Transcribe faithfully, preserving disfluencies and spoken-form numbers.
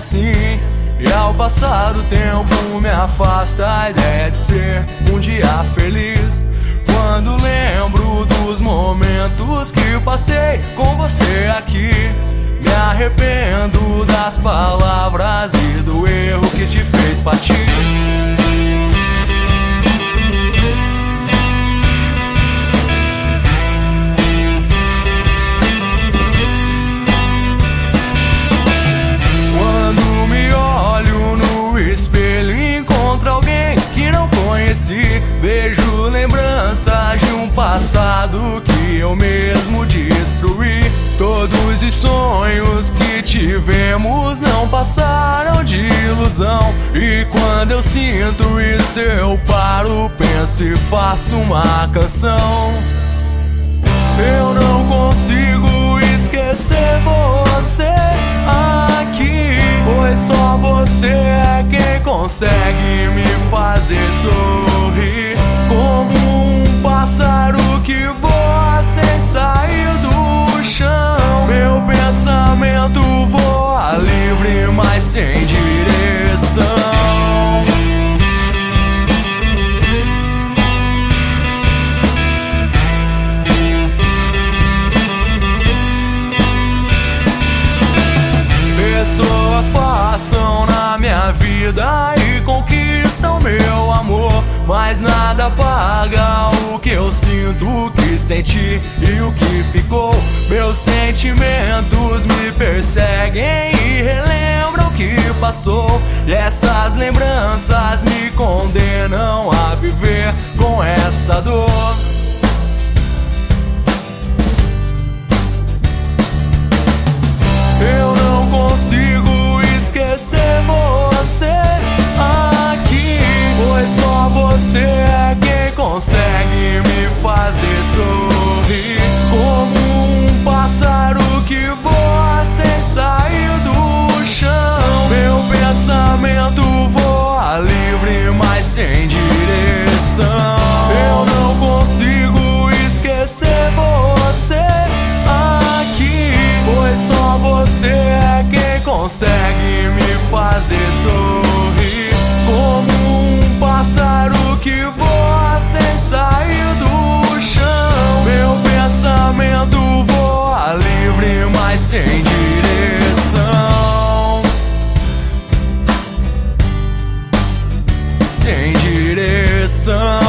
assim. E ao passar o tempo me afasta a ideia de ser um dia feliz. Quando lembro dos momentos que passei com você aqui, me arrependo das palavras e do erro que te fez partir. Quando me olho no espelho e encontro alguém que não conheci, vejo lembranças de um passado que eu mesmo destruí. Todos os sonhos que tivemos não passaram de ilusão. E quando eu sinto isso eu paro, penso e faço uma canção. Eu não consigo esquecer você aqui, pois só você é quem consegue me fazer sorrir. Como um pássaro que voa sem sair do chão, meu pensamento voa livre, mas sem direção. Pessoas passam na minha vida e conquistam meu amor, mas nada paga o que eu sinto, o que senti e o que ficou. Meus sentimentos me perseguem e relembram o que passou, e essas lembranças me condenam a viver com essa dor. Eu não consigo esquecer você aqui, pois só você é quem consegue me fazer sorrir. Como um pássaro que voa sem sair do chão, meu pensamento voa livre, mas sem direção. Eu não consigo esquecer você aqui, pois só você é quem consegue me fazer sorrir. Como um pássaro que voa sem sair do chão, meu pensamento voa livre, mas sem direção. Sem direção.